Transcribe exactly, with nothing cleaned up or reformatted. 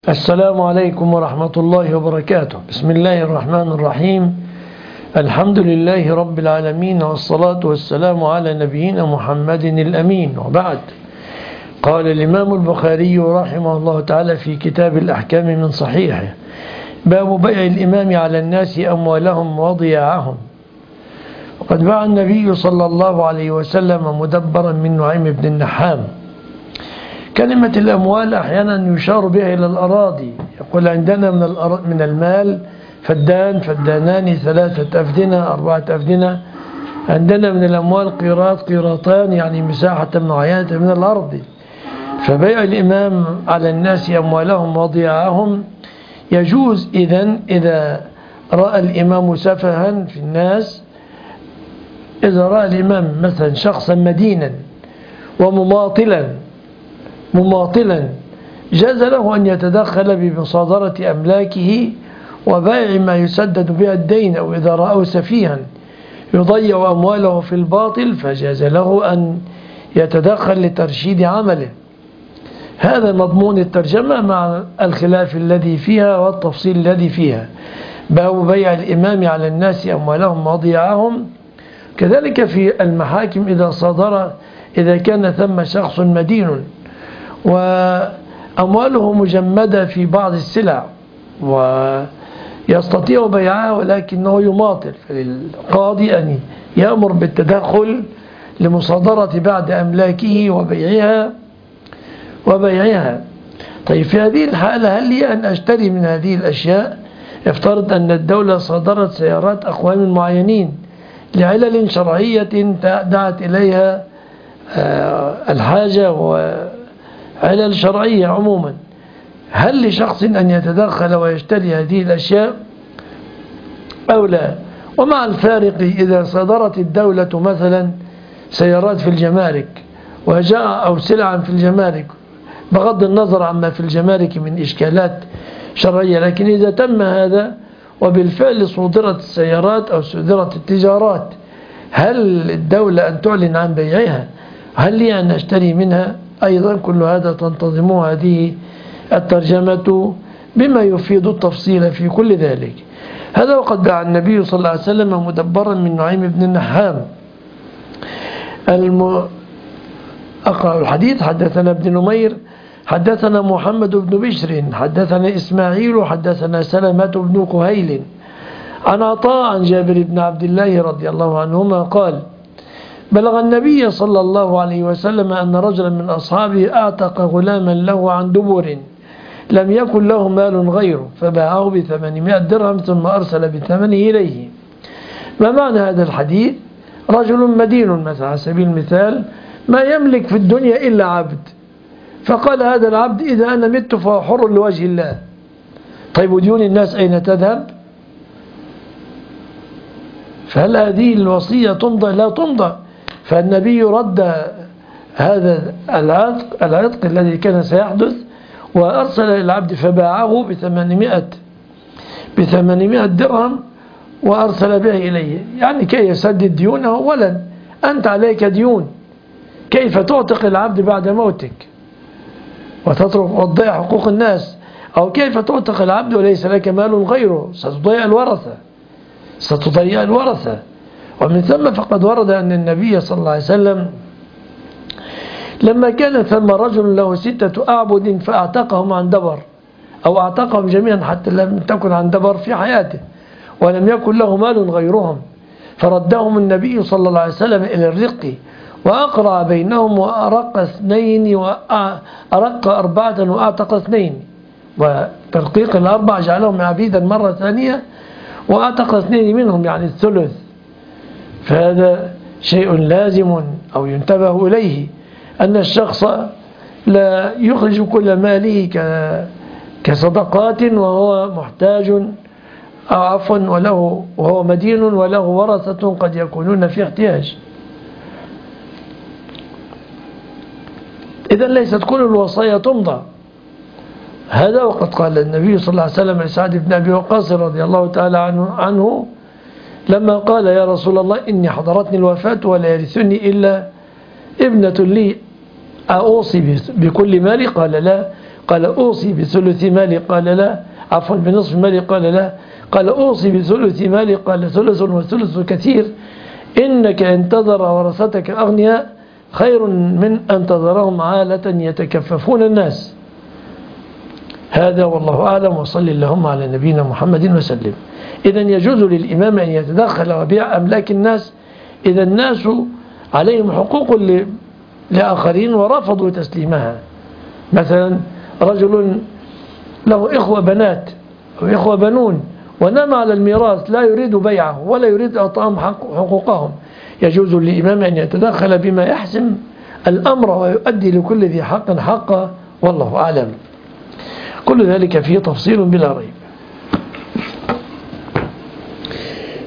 السلام عليكم ورحمة الله وبركاته. بسم الله الرحمن الرحيم. الحمد لله رب العالمين، والصلاة والسلام على نبينا محمد الأمين، وبعد. قال الإمام البخاري رحمه الله تعالى في كتاب الأحكام من صحيحه: باب بيع الإمام على الناس أموالهم وضياعهم. وقد باع النبي صلى الله عليه وسلم مدبرا من نعيم بن النحام. كلمة الأموال أحيانا يشار بها إلى الأراضي، يقول عندنا من من المال فدان فدانان ثلاثة أفدنة أربعة أفدنة. عندنا من الأموال قيراط قيراطان، يعني مساحة معينة من الأرض. فبيع الإمام على الناس أموالهم وضياعهم يجوز إذن إذا رأى الإمام سفها في الناس. إذا رأى الإمام مثلا شخصا مدينا ومماطلا مماطلا جاز له أن يتدخل بمصادرة أملاكه وبيع ما يسدد بها الدين، أو إذا رأوا سفيها يضيع أمواله في الباطل فجاز له أن يتدخل لترشيد عمله. هذا مضمون الترجمة مع الخلاف الذي فيها والتفصيل الذي فيها. باب بيع الإمام على الناس أموالهم وضياعهم. كذلك في المحاكم إذا صدر إذا كان ثم شخص مدين وأمواله مجمدة في بعض السلع ويستطيع بيعها ولكنه يماطل، فللقاضي أن يأمر بالتدخل لمصادرة بعض أملاكه وبيعها وبيعها. طيب في هذه الحالة هل لي أن أشتري من هذه الأشياء؟ افترض أن الدولة صدرت سيارات أقوام معينين لعلل شرعية دعت إليها الحاجة وعلل شرعية عموما. هل لشخص أن يتدخل ويشتري هذه الأشياء أو لا؟ ومع الفارق إذا صدرت الدولة مثلا سيارات في الجمارك وجاء أو سلعا في الجمارك، بغض النظر عما في الجمارك من إشكالات شرعية، لكن إذا تم هذا وبالفعل صدرت السيارات أو صدرت التجارات، هل الدولة أن تعلن عن بيعها؟ هل لي أن أشتري منها؟ أيضا كل هذا تنتظمه هذه الترجمة بما يفيد التفصيل في كل ذلك. هذا وقد باع النبي صلى الله عليه وسلم مدبرا من نعيم بن النحام. الم... أقرأ الحديث. حدثنا ابن نمير حدثنا محمد بن بشر حدثنا إسماعيل حدثنا سلمة بن كهيل عن عطاء عن جابر بن عبد الله رضي الله عنهما قال: بلغ النبي صلى الله عليه وسلم أن رجلا من أصحابه أعتق غلاما له عن دبر لم يكن له مال غيره، فباعه بثمانمائة درهم ثم أرسل بثمنه إليه. ما معنى هذا الحديث؟ رجل مدين مثلا على سبيل المثال ما يملك في الدنيا إلا عبد، فقال هذا العبد إذا أنا مت فهو حر لوجه الله. طيب وديون الناس أين تذهب؟ فهل هذه الوصية تمضى؟ لا تمضى. فالنبي رد هذا العتق العتق الذي كان سيحدث وأرسل العبد فباعه بثمانمائة بثمانمائة درهم وأرسل به إليه، يعني كي يسدد ديونه. أولا أنت عليك ديون، كيف تعتق العبد بعد موتك وتترك وتضيع حقوق الناس؟ أو كيف تعتق العبد وليس لك مال غيره؟ ستضيع الورثة ستضيع الورثة. ومن ثم فقد ورد أن النبي صلى الله عليه وسلم لما كان ثم رجل له ستة أعبد فأعتقهم عن دبر، أو أعتقهم جميعا حتى لم تكن عن دبر في حياته ولم يكن له مال غيرهم، فردهم النبي صلى الله عليه وسلم إلى الرق وأقرع بينهم وأرق اثنين وأرق أربعة وأعتق اثنين، وترقيق الأربع جعلهم عبيدا مرة ثانية وأعتق اثنين منهم، يعني الثلث. فهذا شيء لازم أو ينتبه إليه، أن الشخص لا يخرج كل ماله كصدقات وهو محتاج، أو عفوا وله وهو مدين وله ورثة قد يكونون في احتياج. إذن ليست كل الوصايا تمضى. هذا وقد قال النبي صلى الله عليه وسلم لسعد بن أبي وقاص رضي الله تعالى عنه, عنه لما قال: يا رسول الله إني حضرتني الوفاة ولا يرثني إلا ابنة لي، أوصي بكل مالي؟ قال: لا، قال أوصي بثلث مالي قال لا، عفوا بنصف مالي قال لا، قال أوصي بثلث مالي قال ثلث وثلث كثير، إنك إن تذر ورثتك أغنياء خير من أن تذرهم عالة يتكففون الناس. هذا والله أعلم، وصل اللهم على نبينا محمد وسلم. إذن يجوز للإمام أن يتدخل وبيع أملاك الناس إذا الناس عليهم حقوق لآخرين ورفضوا تسليمها. مثلا رجل له إخوة بنات أو إخوة بنون ونام على الميراث لا يريد بيعه ولا يريد إعطاهم حقوقهم، يجوز للإمام أن يتدخل بما يحسم الأمر ويؤدي لكل ذي حق حقه، والله أعلم. كل ذلك فيه تفصيل بلا ريب.